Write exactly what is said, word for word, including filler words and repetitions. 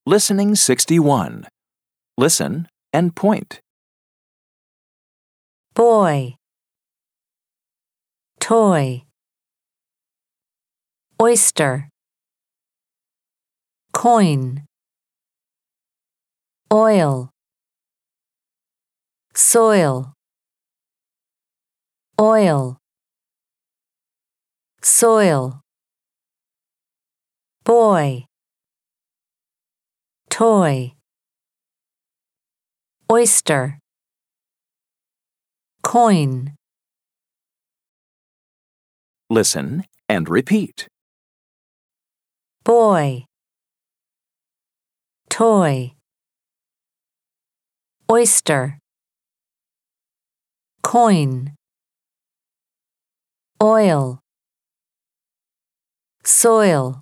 Listening sixty-one. Listen and point. Boy, toy, oyster, coin, oil, soil, oil, soil, boy, toy, oyster, coin. Listen and repeat. Boy, toy, oyster, coin, oil, soil.